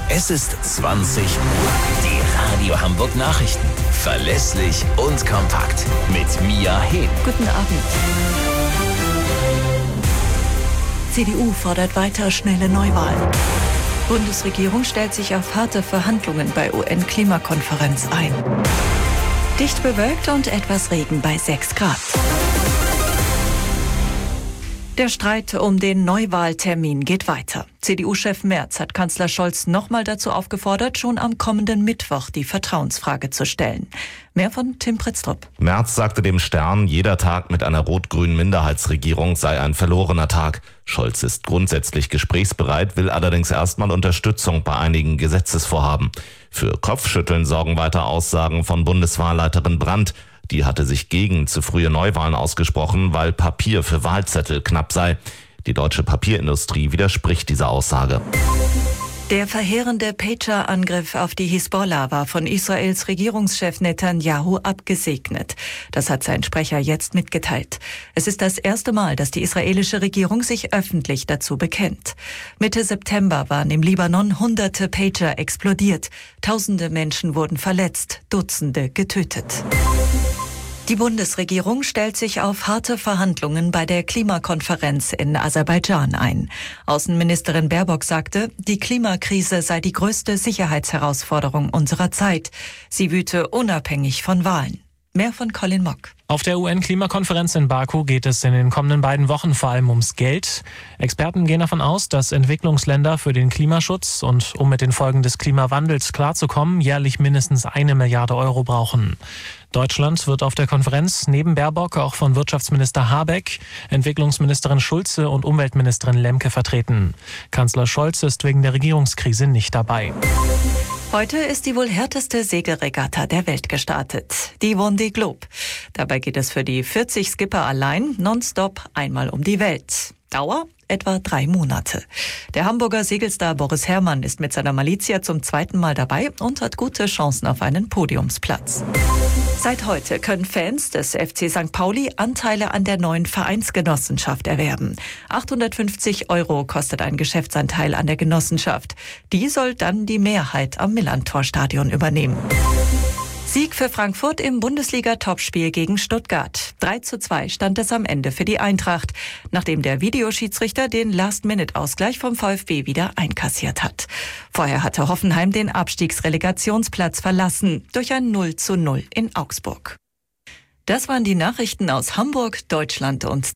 Es ist 20 Uhr. Die Radio Hamburg Nachrichten. Verlässlich und kompakt. Mit Mia Hehn. Guten Abend. CDU fordert weiter schnelle Neuwahlen. Bundesregierung stellt sich auf harte Verhandlungen bei UN-Klimakonferenz ein. Dicht bewölkt und etwas Regen bei 6 Grad. Der Streit um den Neuwahltermin geht weiter. CDU-Chef Merz hat Kanzler Scholz nochmal dazu aufgefordert, schon am kommenden Mittwoch die Vertrauensfrage zu stellen. Mehr von Tim Pritztrup. Merz sagte dem Stern, jeder Tag mit einer rot-grünen Minderheitsregierung sei ein verlorener Tag. Scholz ist grundsätzlich gesprächsbereit, will allerdings erstmal Unterstützung bei einigen Gesetzesvorhaben. Für Kopfschütteln sorgen weiter Aussagen von Bundeswahlleiterin Brandt. Die hatte sich gegen zu frühe Neuwahlen ausgesprochen, weil Papier für Wahlzettel knapp sei. Die deutsche Papierindustrie widerspricht dieser Aussage. Der verheerende Pager-Angriff auf die Hisbollah war von Israels Regierungschef Netanyahu abgesegnet. Das hat sein Sprecher jetzt mitgeteilt. Es ist das erste Mal, dass die israelische Regierung sich öffentlich dazu bekennt. Mitte September waren im Libanon hunderte Pager explodiert. Tausende Menschen wurden verletzt, Dutzende getötet. Die Bundesregierung stellt sich auf harte Verhandlungen bei der Klimakonferenz in Aserbaidschan ein. Außenministerin Baerbock sagte, die Klimakrise sei die größte Sicherheitsherausforderung unserer Zeit. Sie wüte unabhängig von Wahlen. Mehr von Colin Mock. Auf der UN-Klimakonferenz in Baku geht es in den kommenden beiden Wochen vor allem ums Geld. Experten gehen davon aus, dass Entwicklungsländer für den Klimaschutz und um mit den Folgen des Klimawandels klarzukommen, jährlich mindestens 1 Milliarde Euro brauchen. Deutschland wird auf der Konferenz neben Baerbock auch von Wirtschaftsminister Habeck, Entwicklungsministerin Schulze und Umweltministerin Lemke vertreten. Kanzler Scholz ist wegen der Regierungskrise nicht dabei. Heute ist die wohl härteste Segelregatta der Welt gestartet, die Vendée Globe. Dabei geht es für die 40 Skipper allein nonstop einmal um die Welt. Dauer etwa 3 Monate. Der Hamburger Segelstar Boris Herrmann ist mit seiner Malizia zum 2. Mal dabei und hat gute Chancen auf einen Podiumsplatz. Seit heute können Fans des FC St. Pauli Anteile an der neuen Vereinsgenossenschaft erwerben. 850 € kostet ein Geschäftsanteil an der Genossenschaft. Die soll dann die Mehrheit am Millerntor-Stadion übernehmen. Sieg für Frankfurt im Bundesliga-Topspiel gegen Stuttgart. 3:2 stand es am Ende für die Eintracht, nachdem der Videoschiedsrichter den Last-Minute-Ausgleich vom VfB wieder einkassiert hat. Vorher hatte Hoffenheim den Abstiegsrelegationsplatz verlassen durch ein 0:0 in Augsburg. Das waren die Nachrichten aus Hamburg, Deutschland und